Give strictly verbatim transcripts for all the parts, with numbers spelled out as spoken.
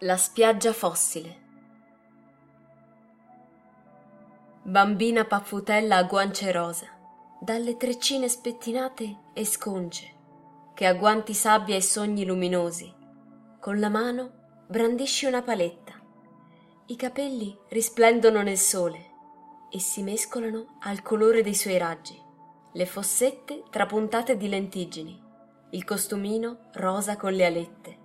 La spiaggia fossile. Bambina paffutella a guance rosa, dalle treccine spettinate e sconce, che a guanti sabbia e sogni luminosi, con la mano brandisci una paletta. I capelli risplendono nel sole e si mescolano al colore dei suoi raggi, le fossette trapuntate di lentiggini, il costumino rosa con le alette.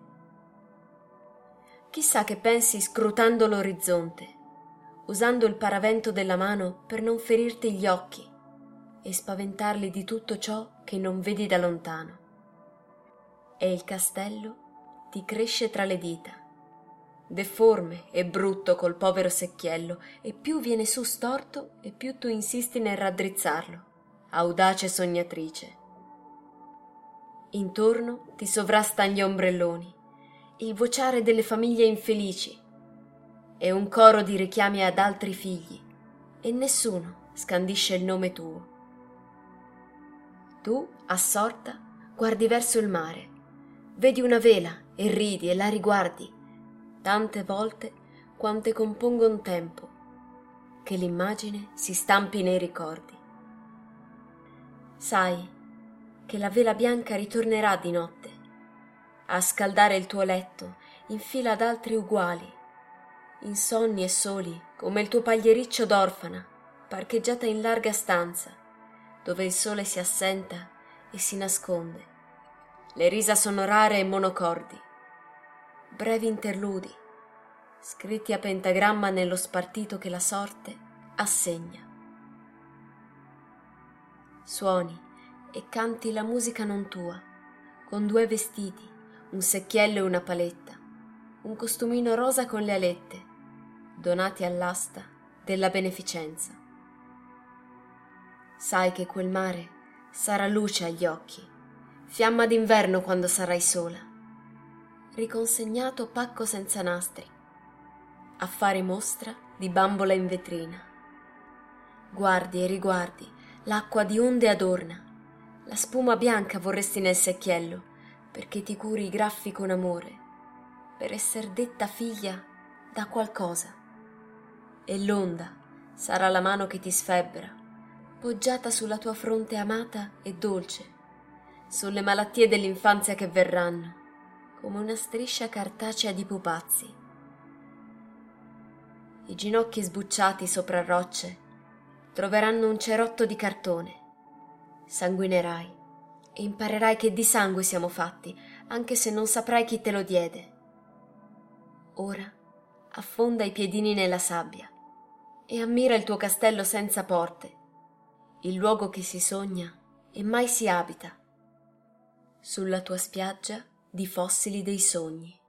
Chissà che pensi scrutando l'orizzonte, usando il paravento della mano per non ferirti gli occhi e spaventarli di tutto ciò che non vedi da lontano. E il castello ti cresce tra le dita, deforme e brutto col povero secchiello, e più viene su storto e più tu insisti nel raddrizzarlo, audace sognatrice. Intorno ti sovrastan gli ombrelloni, il vociare delle famiglie infelici e un coro di richiami ad altri figli, e nessuno scandisce il nome tuo. Tu, assorta, guardi verso il mare, vedi una vela e ridi e la riguardi tante volte quante componga un tempo, che l'immagine si stampi nei ricordi. Sai che la vela bianca ritornerà di notte a scaldare il tuo letto in fila ad altri uguali, insonni e soli come il tuo pagliericcio d'orfana parcheggiata in larga stanza, dove il sole si assenta e si nasconde. Le risa sono rare e monocordi, brevi interludi, scritti a pentagramma nello spartito che la sorte assegna. Suoni e canti la musica non tua, con due vestiti, un secchiello e una paletta, un costumino rosa con le alette, donati all'asta della beneficenza. Sai che quel mare sarà luce agli occhi, fiamma d'inverno quando sarai sola, riconsegnato pacco senza nastri, a fare mostra di bambola in vetrina. Guardi e riguardi, l'acqua di onde adorna, la spuma bianca vorresti nel secchiello, perché ti curi i graffi con amore, per esser detta figlia da qualcosa. E l'onda sarà la mano che ti sfebbra, poggiata sulla tua fronte amata e dolce, sulle malattie dell'infanzia che verranno, come una striscia cartacea di pupazzi. I ginocchi sbucciati sopra rocce troveranno un cerotto di cartone. Sanguinerai e imparerai che di sangue siamo fatti, anche se non saprai chi te lo diede. Ora affonda i piedini nella sabbia e ammira il tuo castello senza porte, il luogo che si sogna e mai si abita, sulla tua spiaggia di fossili dei sogni.